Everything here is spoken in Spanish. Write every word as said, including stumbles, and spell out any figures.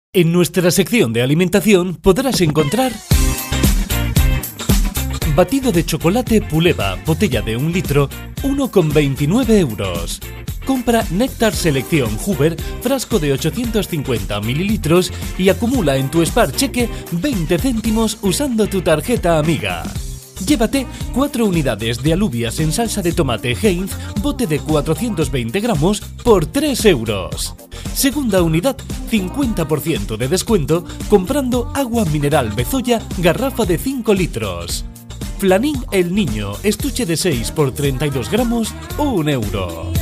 En nuestra sección de alimentación podrás encontrar batido de chocolate Puleva, botella de un litro, uno con veintinueve euros. Compra Néctar Selección Huber, frasco de ochocientos cincuenta mililitros y acumula en tu Spar Cheque veinte céntimos usando tu tarjeta amiga. Llévate cuatro unidades de alubias en salsa de tomate Heinz, bote de cuatrocientos veinte gramos por tres euros. Segunda unidad, cincuenta por ciento de descuento comprando agua mineral Bezoya, garrafa de cinco litros. Flanín El Niño, estuche de seis por treinta y dos gramos, un euro.